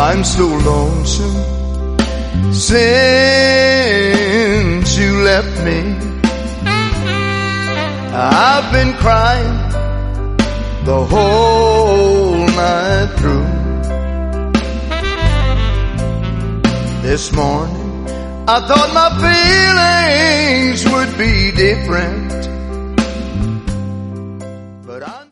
I'm so lonesome since you left me. I've been crying the whole night through. This morning I thought my feelings would be different, but I'm